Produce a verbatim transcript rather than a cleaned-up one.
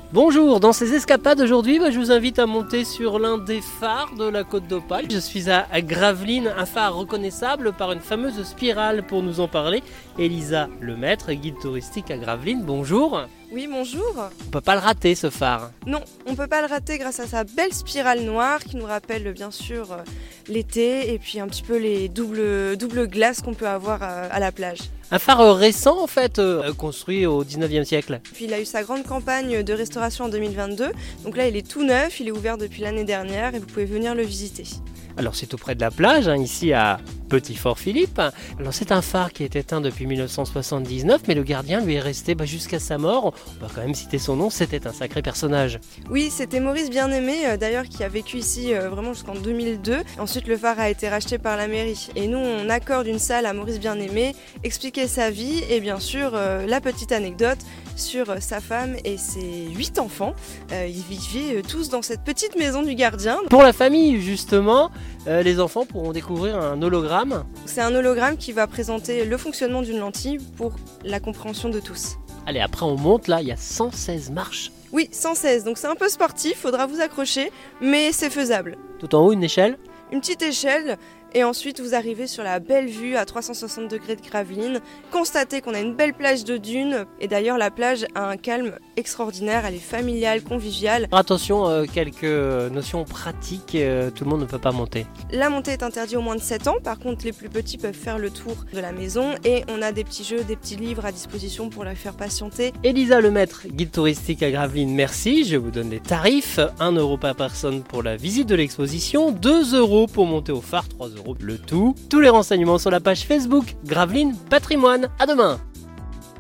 Bonjour, dans ces escapades aujourd'hui, bah, je vous invite à monter sur l'un des phares de la Côte d'Opale. Je suis à, à Gravelines, un phare reconnaissable par une fameuse spirale. Pour nous en parler, Elisa Lemaître, guide touristique à Gravelines. Bonjour. Oui, bonjour. On peut pas le rater ce phare. Non, on peut pas le rater grâce à sa belle spirale noire qui nous rappelle bien sûr l'été et puis un petit peu les doubles, doubles glaces qu'on peut avoir à la plage. Un phare récent en fait, euh, construit au dix-neuvième siècle. Puis il a eu sa grande campagne de restauration en deux mille vingt-deux. Donc là il est tout neuf, il est ouvert depuis l'année dernière et vous pouvez venir le visiter. Alors c'est tout près de la plage, hein, ici à Petit-Fort-Philippe. Alors c'est un phare qui est éteint depuis mille neuf cent soixante-dix-neuf, mais le gardien lui est resté bah, jusqu'à sa mort. On va quand même citer son nom, c'était un sacré personnage. Oui, c'était Maurice Bien-Aimé, d'ailleurs qui a vécu ici euh, vraiment jusqu'en deux mille deux. Ensuite le phare a été racheté par la mairie. Et nous on accorde une salle à Maurice Bien-Aimé, expliquer sa vie et bien sûr euh, la petite anecdote sur euh, sa femme et ses huit enfants. Euh, ils vivaient euh, tous dans cette petite maison du gardien. Pour la famille justement, euh, les enfants pourront découvrir un hologramme. C'est un hologramme qui va présenter le fonctionnement d'une lentille pour la compréhension de tous. Allez, après on monte là, il y a cent seize marches. Oui, cent seize, donc c'est un peu sportif, faudra vous accrocher, mais c'est faisable. Tout en haut, une échelle ? Une petite échelle, et ensuite vous arrivez sur la belle vue à trois cent soixante degrés de Gravelines. Constatez qu'on a une belle plage de dunes, et d'ailleurs la plage a un calme extraordinaire, elle est familiale, conviviale. Attention, euh, quelques notions pratiques, euh, tout le monde ne peut pas monter. La montée est interdite aux moins de sept ans, par contre les plus petits peuvent faire le tour de la maison, et on a des petits jeux, des petits livres à disposition pour la faire patienter. Elisa Lemaître, guide touristique à Gravelines, merci. Je vous donne les tarifs, un euro par personne pour la visite de l'exposition, deux euros pour monter au phare, trois euros le tout. Tous les renseignements sur la page Facebook Gravelines Patrimoine. À demain.